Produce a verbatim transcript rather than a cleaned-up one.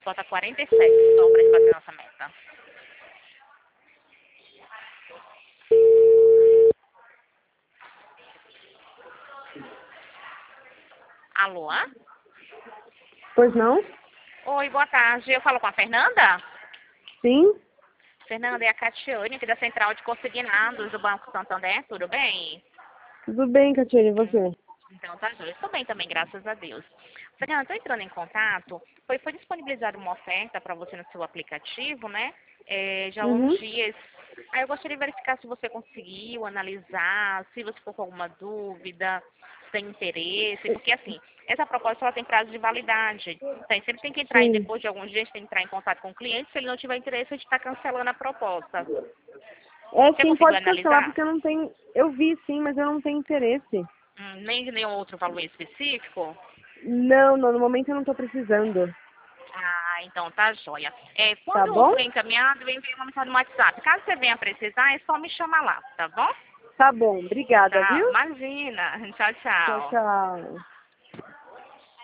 Falta quarenta e sete só pra gente bater nossa meta. Alô? Pois não? Oi, boa tarde. Eu falo com a Fernanda? Sim? Fernanda, é a Catiane, aqui da Central de Consignados do Banco Santander. Tudo bem? Tudo bem, Catiane, e Hum, você? Então tá, Júlia. Estou bem também, graças a Deus. Fernanda, estou entrando em contato. Foi, foi disponibilizada uma oferta para você no seu aplicativo, né? É, já há uns Uhum. dias. Aí eu gostaria de verificar se você conseguiu analisar, se você ficou com alguma dúvida, se tem interesse, porque assim, essa proposta ela tem prazo de validade. Então, sempre tem que entrar aí Sim. depois de alguns dias, tem que entrar em contato com o cliente. Se ele não tiver interesse, a gente está cancelando a proposta. É, Você sim, conseguiu pode cancelar, analisar? porque eu não tenho... Eu vi, sim, mas eu não tenho interesse. Hum, nem nenhum outro valor específico? Não, não, no momento eu não tô precisando. Ah, então tá joia. É, Tá quando bom? for encaminhado, eu envio uma mensagem no WhatsApp. Caso você venha precisar, é só me chamar lá, tá bom? Tá bom, obrigada, Tá, viu? imagina. Tchau, Tchau, tchau. tchau.